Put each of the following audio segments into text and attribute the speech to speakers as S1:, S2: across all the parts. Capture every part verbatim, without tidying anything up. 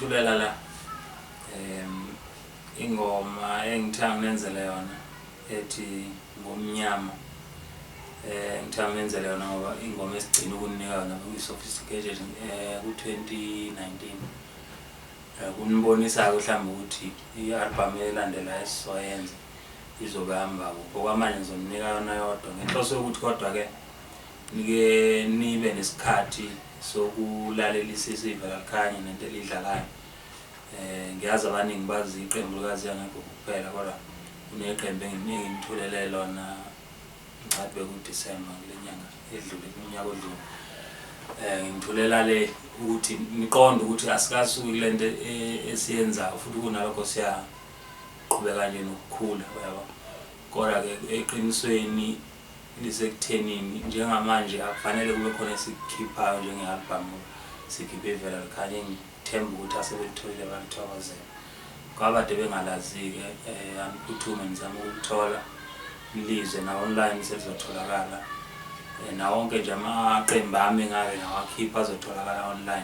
S1: ngithulela la em ingoma engithanga nenzele yona ethi ngomnyama. Eh ngithanga nenzele yona ngoba ingoma esigcina ukunika yona ku sophisticated eh ku twenty nineteen. Eh kunibonisa mhlawumbe ukuthi i-album elandela esizoyenza izokuhamba ngokwamanje ngizomnika yona yodwa ngenhloso yokuthi kodwa ke nike nibe nesikhathi sokulalela isisiva lakhanye nento elidlalayo. Eh ngiyazi abaningi bazi iqembu likazi yangekho kuphela kodwa kuneqembu engimthulele lona ngathi beku December lenyanga edlule kunyaka odlule. Eh ngimthulela le ukuthi niqonde ukuthi asikasuki lento esiyenza futhi kunalokho siya qhubeka nje nokukhula yabo. Kodwa ke eqinisweni lisekuthenini njengamanje akufanele kube khona sikhipha njenge-album sikhiphe vela likhanye ngithemba ukuthi asebelitholile balithokozela. Kwabade bengalazi-ke eh angiphuthume ngizama ukuthola ilizwe na online selizotholakala. Eh na wonke nje amaqembu ami ngake ngawakhipha azotholakala online.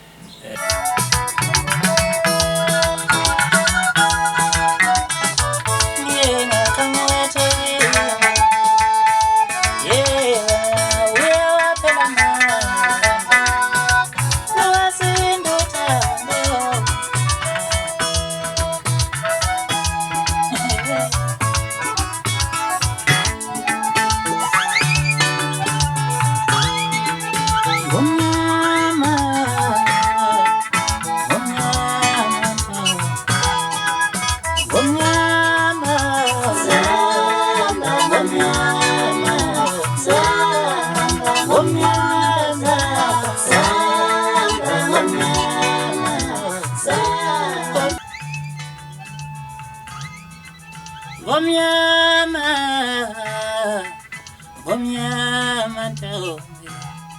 S2: Gomnyama, gomnyama ntombi,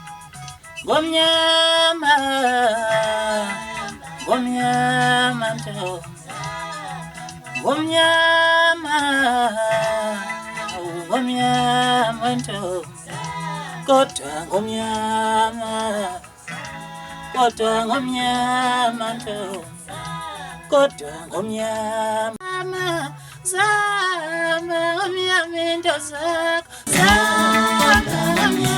S2: gomnyama, gomnyama ntombi, gomnyama, gomnyama ntombi, kodwa gomnyama, kodwa gomnyama ntombi, kodwa gomnyama. Zama, zama, zama, zama, zama, zama,